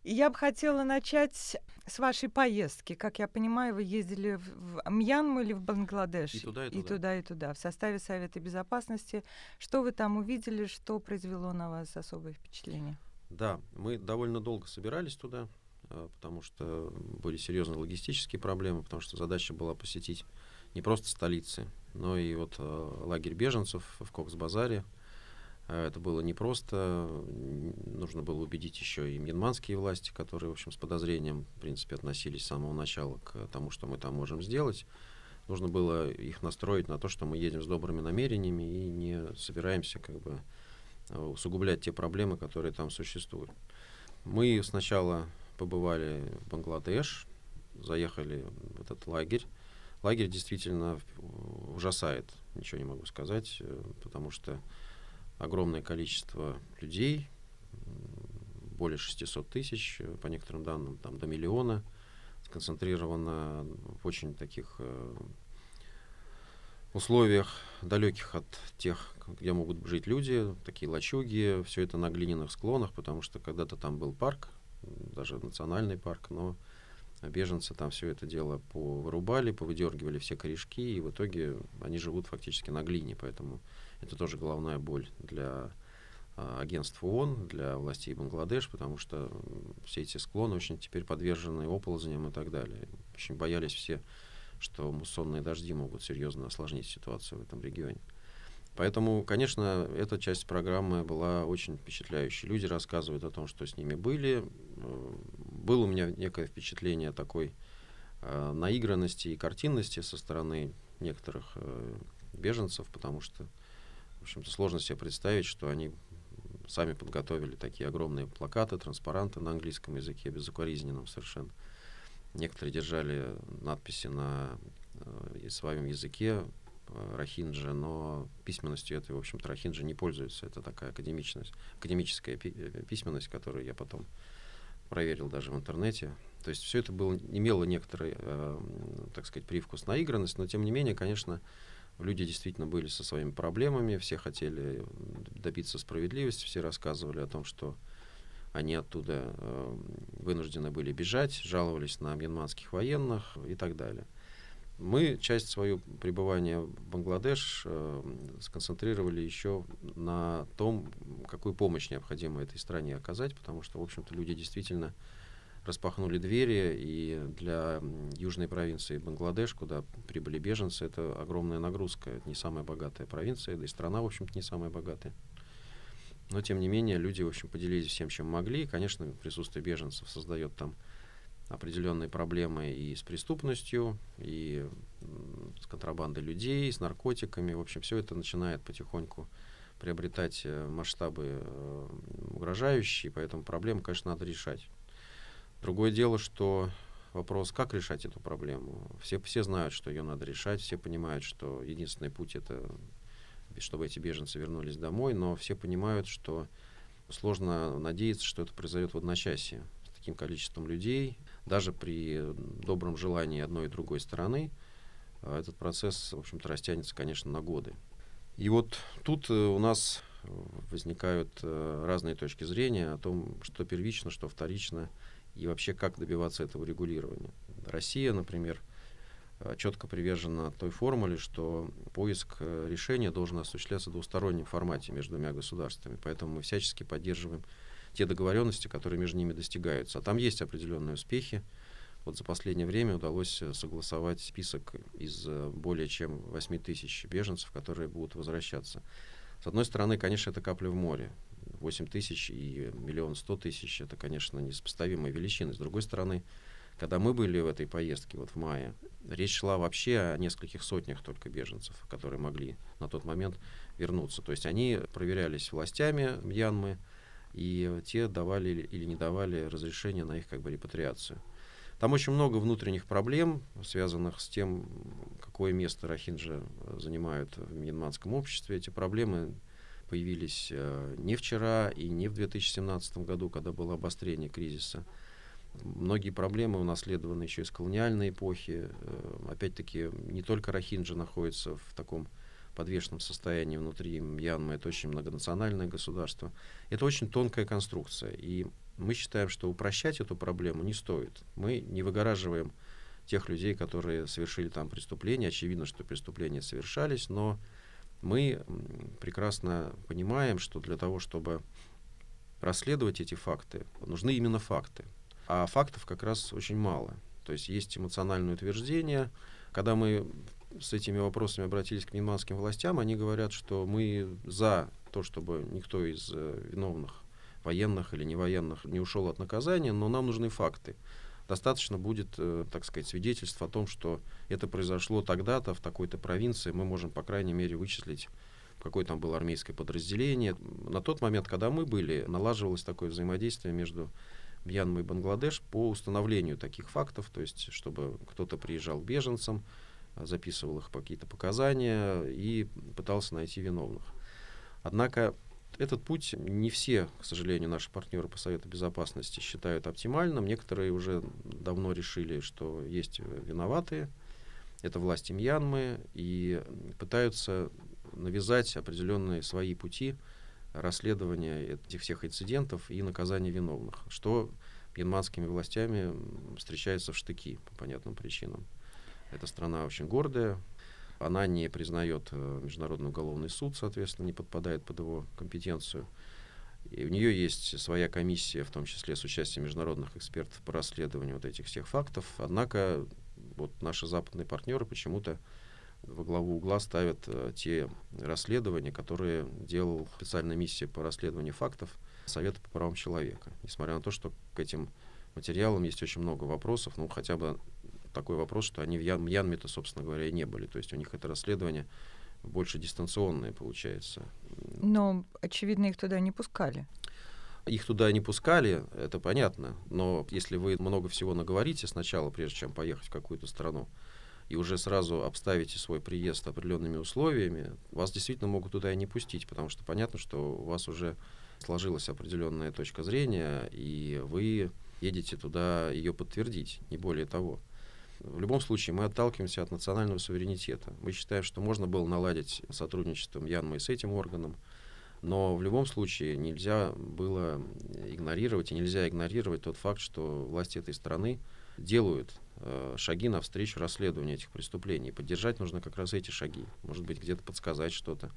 Я бы хотела начать с вашей поездки. Как я понимаю, вы ездили в Мьянму или в Бангладеш? И туда, и И туда. туда, и туда. В составе Совета Безопасности. Что вы там увидели, что произвело на вас особое впечатление? Да, мы довольно долго собирались туда, потому что были серьезные логистические проблемы, потому что задача была посетить не просто столицы, но и вот лагерь беженцев в Кокс-Базаре. Это было непросто, нужно было убедить еще и мьянманские власти, которые, в общем, с подозрением, в принципе, относились с самого начала к тому, что мы там можем сделать. Нужно было их настроить на то, что мы едем с добрыми намерениями и не собираемся как бы усугублять те проблемы, которые там существуют. Мы сначала побывали в Бангладеш, заехали в этот лагерь. Лагерь действительно ужасает, ничего не могу сказать, потому что огромное количество людей, более 600 тысяч, по некоторым данным, там, до миллиона, сконцентрировано в очень таких условиях, далеких от тех, где могут жить люди, такие лачуги, все это на глиняных склонах, потому что когда-то там был парк, даже национальный парк, но беженцы там все это дело повырубали, повыдергивали все корешки, и в итоге они живут фактически на глине, поэтому это тоже головная боль для агентств ООН, для властей Бангладеш, потому что все эти склоны очень теперь подвержены оползням и так далее. Очень боялись все, что муссонные дожди могут серьезно осложнить ситуацию в этом регионе. Поэтому, конечно, эта часть программы была очень впечатляющей. Люди рассказывают о том, что с ними были. Было у меня некое впечатление такой наигранности и картинности со стороны некоторых беженцев, потому что, в общем-то, сложно себе представить, что они сами подготовили такие огромные плакаты, транспаранты на английском языке, безукоризненном совершенно. Некоторые держали надписи на своем языке, рохинджа, но письменностью этой, в общем-то, рохинджа не пользуется. Это такая академическая письменность, которую я потом проверил даже в интернете. То есть все это имело некоторый, так сказать, привкус наигранности, но тем не менее, конечно, люди действительно были со своими проблемами, все хотели добиться справедливости, все рассказывали о том, что они оттуда вынуждены были бежать, жаловались на мьянманских военных и так далее. Мы часть своего пребывания в Бангладеш сконцентрировали еще на том, какую помощь необходимо этой стране оказать, потому что, в общем-то, люди действительно распахнули двери, и для южной провинции Бангладеш, куда прибыли беженцы, это огромная нагрузка. Это не самая богатая провинция, да и страна, в общем-то, не самая богатая. Но, тем не менее, люди, в общем, поделились всем, чем могли. И, конечно, присутствие беженцев создает там определенные проблемы и с преступностью, и с контрабандой людей, с наркотиками. В общем, все это начинает потихоньку приобретать масштабы угрожающие, поэтому проблему, конечно, надо решать. Другое дело, что вопрос, как решать эту проблему. Все знают, что ее надо решать, все понимают, что единственный путь — это чтобы эти беженцы вернулись домой, но все понимают, что сложно надеяться, что это произойдет в одночасье с таким количеством людей. Даже при добром желании одной и другой стороны этот процесс, в общем-то, растянется, конечно, на годы. И вот тут у нас возникают разные точки зрения о том, что первично, что вторично, и вообще как добиваться этого регулирования. Россия, например, четко привержена той формуле, что поиск решения должен осуществляться в двустороннем формате между двумя государствами. Поэтому мы всячески поддерживаем те договоренности, которые между ними достигаются. А там есть определенные успехи. Вот за последнее время удалось согласовать список из более чем 8 тысяч беженцев, которые будут возвращаться. С одной стороны, конечно, это капля в море. 8 тысяч и 1 100 000 — это, конечно, несопоставимые величины. С другой стороны, когда мы были в этой поездке вот в мае, речь шла вообще о нескольких сотнях только беженцев, которые могли на тот момент вернуться. То есть они проверялись властями Мьянмы, и те давали или не давали разрешение на их как бы репатриацию. Там очень много внутренних проблем, связанных с тем, какое место рохинджа занимают в мьянманском обществе. Эти проблемы появились не вчера и не в 2017 году, когда было обострение кризиса. Многие проблемы унаследованы еще из колониальной эпохи. Опять-таки, не только рохинджи находятся в таком подвешенном состоянии внутри Мьянмы. Это очень многонациональное государство. Это очень тонкая конструкция. И Мы считаем, что упрощать эту проблему не стоит. Мы не выгораживаем тех людей, которые совершили там преступления. Очевидно, что преступления совершались, но мы прекрасно понимаем, что для того, чтобы расследовать эти факты, нужны именно факты. А фактов как раз очень мало. То есть есть эмоциональное утверждение. Когда мы с этими вопросами обратились к мьянмарским властям, они говорят, что мы за то, чтобы никто из виновных, военных или невоенных, не ушел от наказания, но нам нужны факты. Достаточно будет, так сказать, свидетельств о том, что это произошло тогда-то, в такой-то провинции. Мы можем, по крайней мере, вычислить, какое там было армейское подразделение. На тот момент, когда мы были, налаживалось такое взаимодействие между Мьянмой и Бангладеш по установлению таких фактов, то есть чтобы кто-то приезжал к беженцам, записывал их какие-то показания и пытался найти виновных. Однако этот путь не все, к сожалению, наши партнеры по Совету Безопасности считают оптимальным. Некоторые уже давно решили, что есть виноватые, это власти Мьянмы, и пытаются навязать определенные свои пути расследования этих всех инцидентов и наказания виновных, что мьянмарскими властями встречается в штыки по понятным причинам. Эта страна очень гордая, она не признает Международный уголовный суд, соответственно, не подпадает под его компетенцию. И у нее есть своя комиссия, в том числе с участием международных экспертов по расследованию вот этих всех фактов. Однако вот наши западные партнеры почему-то во главу угла ставят те расследования, которые делала специальная миссия по расследованию фактов Совета по правам человека. Несмотря на то, что к этим материалам есть очень много вопросов, ну хотя бы такой вопрос, что они в Мьянме-то, собственно говоря, и не были. То есть у них это расследование больше дистанционное получается. Но, очевидно, их туда не пускали. Их туда не пускали, это понятно. Но если вы много всего наговорите сначала, прежде чем поехать в какую-то страну, и уже сразу обставите свой приезд определенными условиями, вас действительно могут туда и не пустить, потому что понятно, что у вас уже сложилась определенная точка зрения, и вы едете туда ее подтвердить, не более того. В любом случае, мы отталкиваемся от национального суверенитета. Мы считаем, что можно было наладить сотрудничество Мьянмы и с этим органом, но в любом случае нельзя было игнорировать, и нельзя игнорировать тот факт, что власти этой страны делают шаги навстречу расследованию этих преступлений. Поддержать нужно как раз эти шаги. Может быть, где-то подсказать что-то.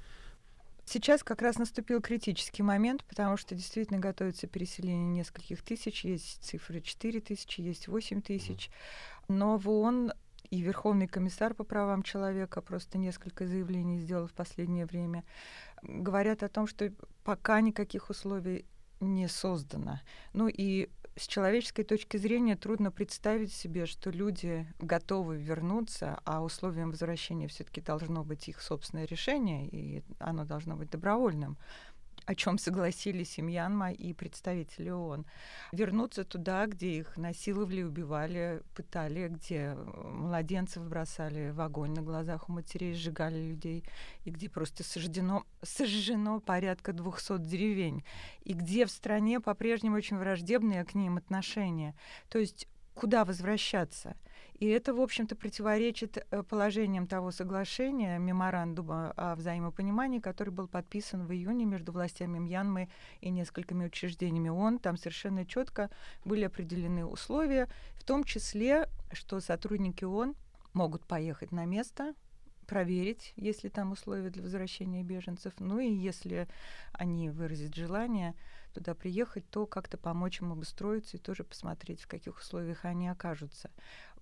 Сейчас как раз наступил критический момент, потому что действительно готовится переселение нескольких тысяч. Есть цифры 4 тысячи, есть 8 тысяч. Но в ООН и Верховный комиссар по правам человека, просто несколько заявлений сделал в последнее время, говорят о том, что пока никаких условий не создано. Ну и с человеческой точки зрения трудно представить себе, что люди готовы вернуться, а условием возвращения все-таки должно быть их собственное решение, и оно должно быть добровольным, о чем согласились и Мьянма, и представители ООН. Вернуться туда, где их насиловали, убивали, пытали, где младенцев бросали в огонь на глазах у матерей, сжигали людей, и где просто сожжено порядка 200 деревень, и где в стране по-прежнему очень враждебные к ним отношения. То есть куда возвращаться? И это, в общем-то, противоречит положениям того соглашения, меморандума о взаимопонимании, который был подписан в июне между властями Мьянмы и несколькими учреждениями ООН. Там совершенно четко были определены условия, в том числе, что сотрудники ООН могут поехать на место, проверить, есть ли там условия для возвращения беженцев, ну и если они выразят желание туда приехать, то как-то помочь им обустроиться и тоже посмотреть, в каких условиях они окажутся.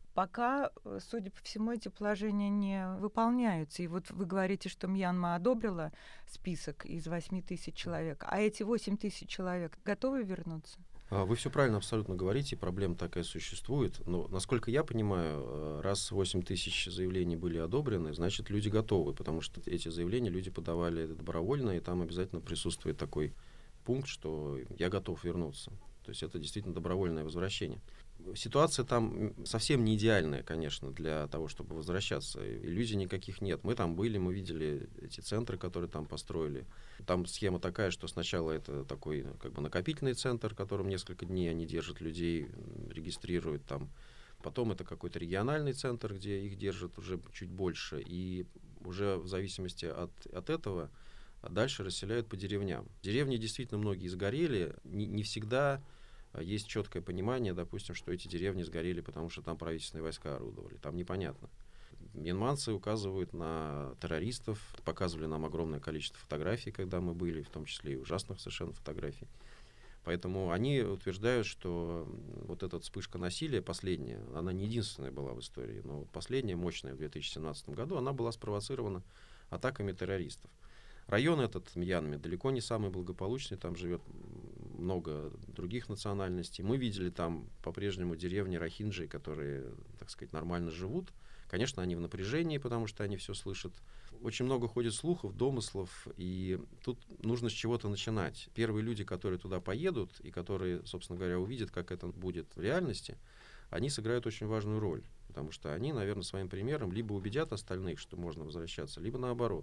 Пока, судя по всему, эти положения не выполняются. И вот вы говорите, что Мьянма одобрила список из 8 тысяч человек, а эти 8 тысяч человек готовы вернуться? Вы все правильно абсолютно говорите, проблема такая существует. Но, насколько я понимаю, раз 8 тысяч заявлений были одобрены, значит, люди готовы, потому что эти заявления люди подавали добровольно, и там обязательно присутствует такой пункт, что я готов вернуться. То есть это действительно добровольное возвращение. Ситуация там совсем не идеальная, конечно, для того, чтобы возвращаться. Иллюзий никаких нет. Мы там были, мы видели эти центры, которые там построили. Там схема такая, что сначала это такой как бы накопительный центр, в котором несколько дней они держат людей, регистрируют там. Потом это какой-то региональный центр, где их держат уже чуть больше. И уже в зависимости от этого дальше расселяют по деревням. Деревни действительно многие сгорели. Не всегда есть четкое понимание, допустим, что эти деревни сгорели, потому что там правительственные войска орудовали. Там непонятно. Мьянманцы указывают на террористов, показывали нам огромное количество фотографий, когда мы были, в том числе и ужасных совершенно фотографий. Поэтому они утверждают, что вот эта вспышка насилия, последняя, она не единственная была в истории, но последняя, мощная в 2017 году, она была спровоцирована атаками террористов. Район этот, Мьянме, далеко не самый благополучный, там живет много других национальностей. Мы видели там по-прежнему деревни рохинджи, которые, так сказать, нормально живут. Конечно, они в напряжении, потому что они все слышат. Очень много ходит слухов, домыслов, и тут нужно с чего-то начинать. Первые люди, которые туда поедут, и которые, собственно говоря, увидят, как это будет в реальности, они сыграют очень важную роль, потому что они, наверное, своим примером либо убедят остальных, что можно возвращаться, либо наоборот.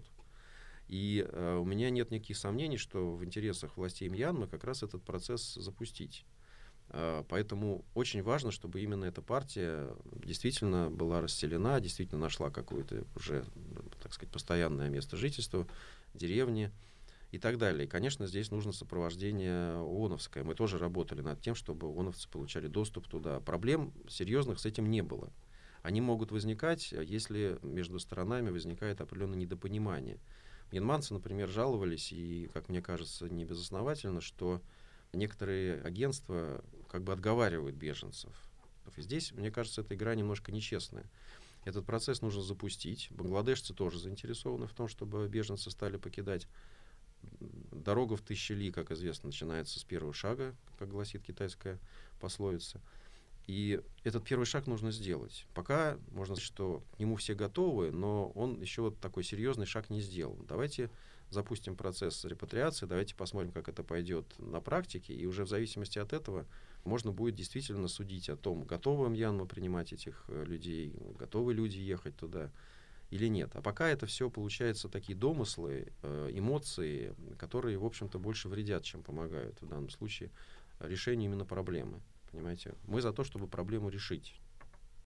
И у меня нет никаких сомнений, что в интересах властей Мьянмы как раз этот процесс запустить. Поэтому очень важно, чтобы именно эта партия действительно была расселена, действительно нашла какое-то уже, так сказать, постоянное место жительства, деревни и так далее. И, конечно, здесь нужно сопровождение ООНовское. Мы тоже работали над тем, чтобы ООНовцы получали доступ туда. Проблем серьезных с этим не было. Они могут возникать, если между сторонами возникает определенное недопонимание. Мьянманцы, например, жаловались, и, как мне кажется, не безосновательно, что некоторые агентства как бы отговаривают беженцев. И здесь, мне кажется, эта игра немножко нечестная. Этот процесс нужно запустить. Бангладешцы тоже заинтересованы в том, чтобы беженцы стали покидать. Дорога в 1000 ли, как известно, начинается с первого шага, как гласит китайская пословица. И этот первый шаг нужно сделать. Пока можно сказать, что к нему все готовы, но он еще вот такой серьезный шаг не сделал. Давайте запустим процесс репатриации, давайте посмотрим, как это пойдет на практике, и уже в зависимости от этого можно будет действительно судить о том, готова Мьянма принимать этих людей, готовы люди ехать туда или нет. А пока это все получается такие домыслы, эмоции, которые, в общем-то, больше вредят, чем помогают в данном случае решению именно проблемы. Понимаете? Мы за то, чтобы проблему решить.